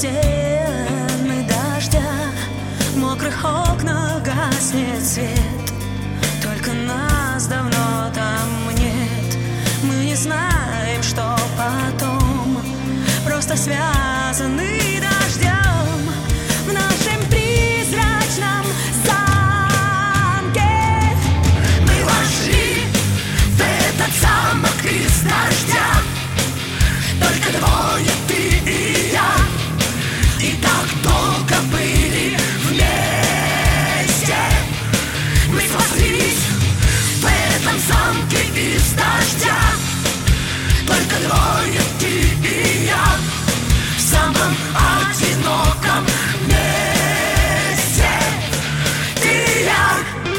стен и дождя, в мокрых окнах гаснет свет. Только нас давно там нет. Мы не знаем, что потом. Просто связаны дождем в нашем призрачном замке. Мы вошли в этот замок из дождя, только двое, ты и я. И так долго были вместе. Мы спаслись в этом замке из дождя, только двое, ты и я. В самом одиноком месте ты и я.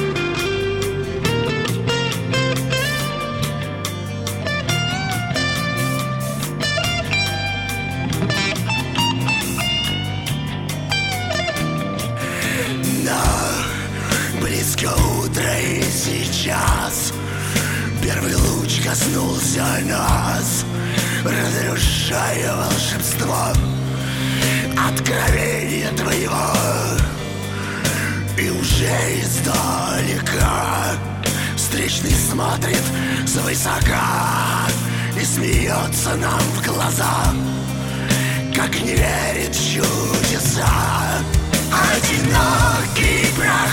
Близко утро и сейчас первый луч коснулся нас, разрушая волшебство откровения твоего. И уже издалека встречный смотрит свысока и смеется нам в глаза, как не верит в чудеса. Одинокий брат